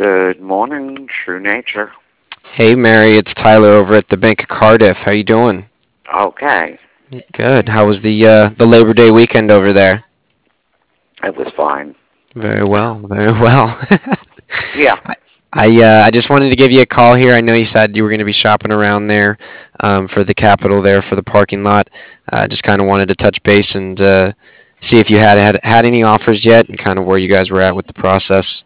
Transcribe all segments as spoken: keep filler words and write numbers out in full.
Good morning, True Nature. Hey Mary, it's Tyler over at the Bank of Cardiff. How you doing? Okay, Good. How was the uh, the Labor Day weekend over there? it was fine. Very well, very well. Yeah, I uh, I just wanted to give you a call here. I know you said you were going to be shopping around there um, for the Capitol there for the parking lot. I uh, just kind of wanted to touch base and uh, see if you had, had had any offers yet and kind of where you guys were at with the process.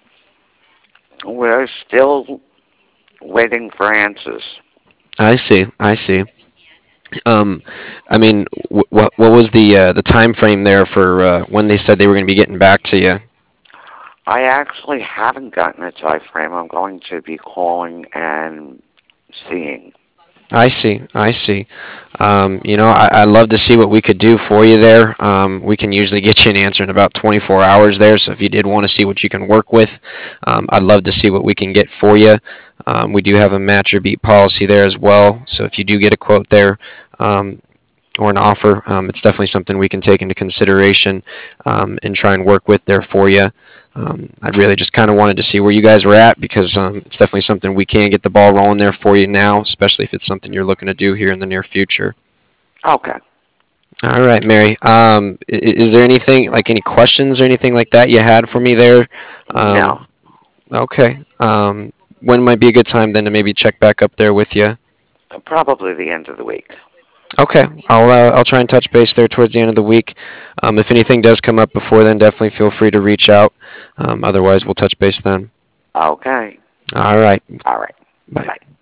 we're still waiting for answers. I see. I see. Um, I mean, wh- what what was the uh, the time frame there for uh, when they said they were going to be getting back to you? I actually haven't gotten a time frame. I'm going to be calling and seeing. I see. I see. Um, you know, I, I'd love to see what we could do for you there. Um, we can usually get you an answer in about twenty-four hours there. So if you did want to see what you can work with, um, I'd love to see what we can get for you. Um, we do have a match or beat policy there as well. So if you do get a quote there, um, or an offer, um, it's definitely something we can take into consideration um, and try and work with there for you. Um, I really just kind of wanted to see where you guys were at because um, it's definitely something we can get the ball rolling there for you now, especially if it's something you're looking to do here in the near future. Okay, All right, Mary. Um, i- is there anything like any questions or anything like that you had for me there? no, Um, okay. Um, when might be a good time then to maybe check back up there with you? probably the end of the week. Okay, I'll uh, I'll try and touch base there towards the end of the week. Um, if anything does come up before then, definitely feel free to reach out. Um, otherwise, we'll touch base then. Okay, All right. all right. Bye. Bye.